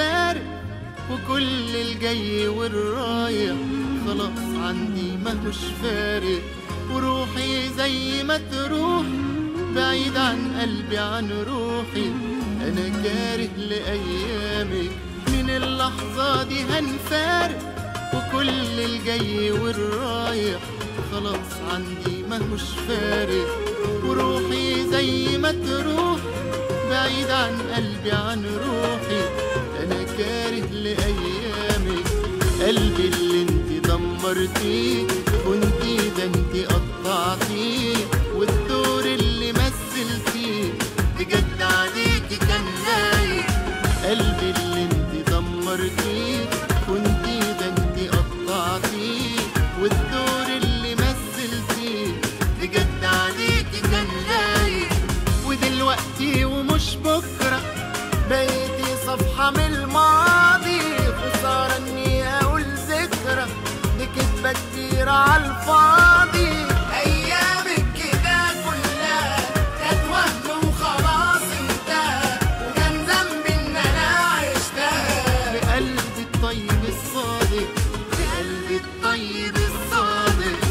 هنفارق، وكل الجاي والرايح خلاص عندي ماهوش فارق. وروحي زي ما تروح بعيد عن قلبي عن روحي، أنا كاره لأيامك. من اللحظة دي هنفارق، وكل الجاي والرايح خلاص عندي ماهوش فارق. وروحي زي ما تروح بعيد عن قلبي عن روحي، أنا كاره لأيامك. قلبي اللي انت دمرتيه كنتي ده انت قطعتيه، والدور اللي مثلتيه بجد عليكي كان لايق. قلبي اللي انت دمرتيه كنتي ده انت قطعتيه، والدور اللي مثلتيه بجد عليكي كان لايق. ودلوقتي ومش بكرة بقيتي صفحة من الماضي، خسارة اني اقول ذكرى دي كدبة كتير عالفاضي. ايامك كده كلها كانت وهم وخلاص انتهى، وكان ذنبي ان انا عشتها بقلبي الطيب الصادق، بقلبي الطيب الصادق.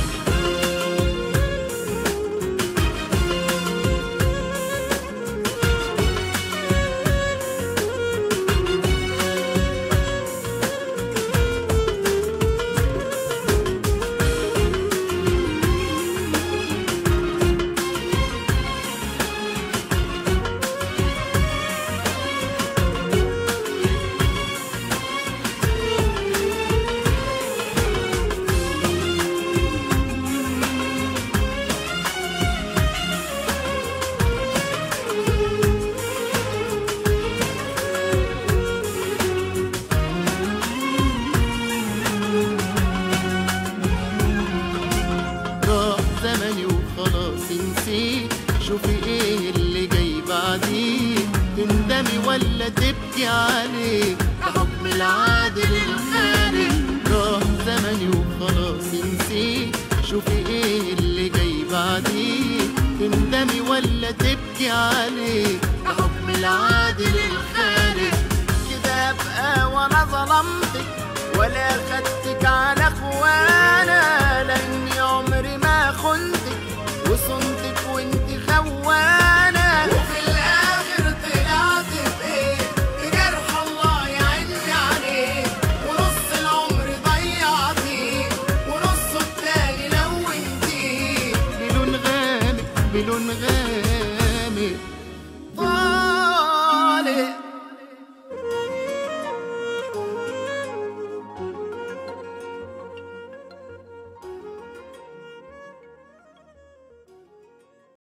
شوفي ايه اللي جاي بعديه، تندمي ولا تبكي عليه، ده حكم العادل الخالق. راح زمني وخلاص انسيه، شوفي ايه اللي جاي بعديه، تندمي ولا تبكي عليه، ده حكم العادل